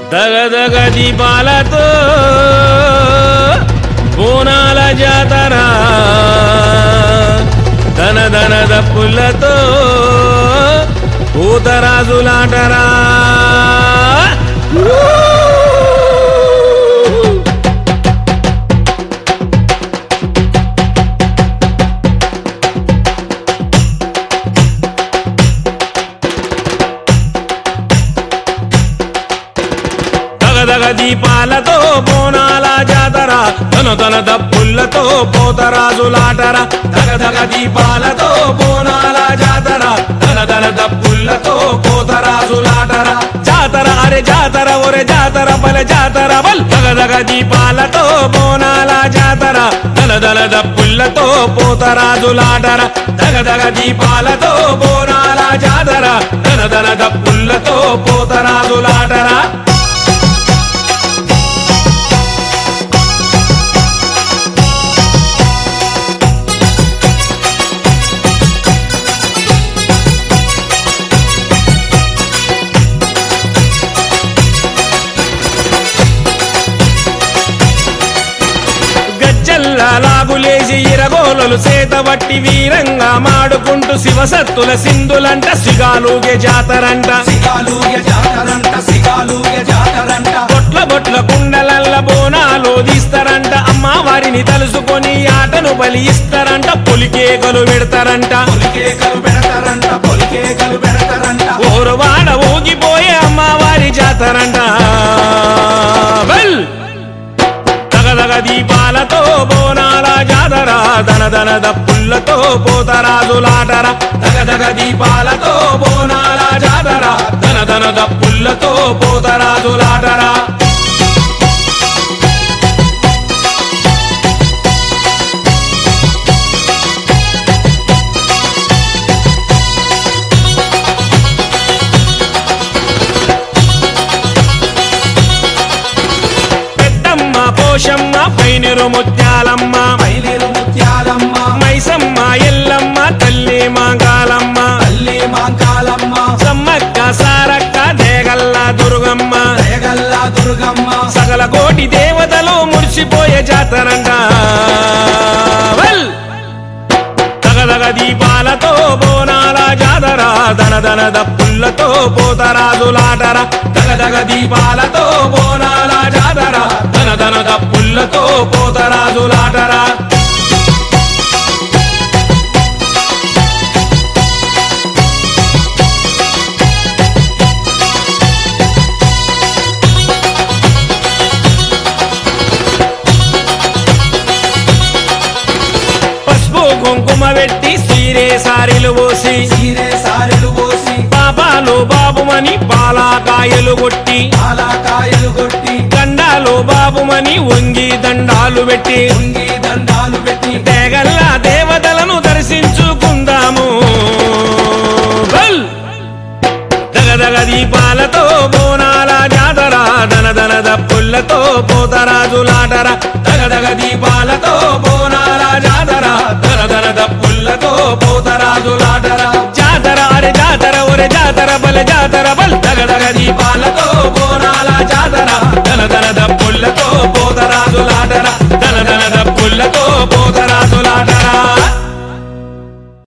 దగదగ దీపాలతో బోనాల జాతర ధన ధన దప్పులతో పూతరాజులాటరా దగదగ దీపాలతో బోనాల జాతర ధన ధన దప్పులతో పోతరాజులాటర దగదగ దీపాలతో బోనాల జాతర ధన ధన దప్పులతో పోతరాజులాటర జాతర అరే జాతర ఒరే జాతర బల జాతర బల్ దగదగ దీపాలతో బోనాల జాతర ధన ధన దప్పులతో పోతరాజులాటర దగదగ దీపాలతో బోనాల జాతర ధన ధన దప్పులతో పోతరాజులాటర లాగులేసి ఇరగోలలు సేతబట్టి వీరంగా మాడుకుంటూ శివసత్తుల సింధులంట సిగాలుగే జాతరంట బొట్ల బొట్ల కుండలల్ల బోనాలు తీస్తారంట అమ్మవారిని తలుసుకొని ఆటను బలి ఇస్తారంట పొలికేకలు పెడతారంట ఓరువాడ ఊగిపోయే అమ్మవారి జాతరంట దగదగ దీపాలతో బోనాల జాతర ధన ధన దప్పులతో పోతరాజులాటర దగదగ దీపాలతో బోనాల జాతర ధన ధన దప్పులతో పోతరాజులాటర పోషమ్మ పైనెరు ముత్యాలమ్మ మైసమ్మ ఎల్లమ్మ తల్లి మాంకాలమ్మ సమ్మక్క సారక్క దేగల్ల దుర్గమ్మ సకల కోటి దేవతలు మురిసిపోయే జాతరంట దగదగ దీపాలతో బోనాల జాతర ధన ధన దప్పులతో పోతరాజులాటర దగదగ దీపాలతో బోనాల జాతర ధన ధన దప్పులతో పోతరాజులాటర కుంకుమ పెట్టి సీరే సారెలు పోసి పాపాలు బాబుమని పాలాకాయలు కొట్టి దండాలు బాబుమని వంగి దండాలు పెట్టి దేగల్ల దేవతలను దర్శించుకుందాము దగదగ దీపాలతో బోనాల జాతర ధన ధన దప్పులతో పోతరాజులాటర దగదగ దీపాలతో బోనాల జాతర ధన ధన దప్పులతో పోతరాజులాటర జాతర అరే జాతర ఒరే జాతర బల జాతర బల్ దగదగ దీపాలతో బోనాల జాతర ధన ధన దప్పులతో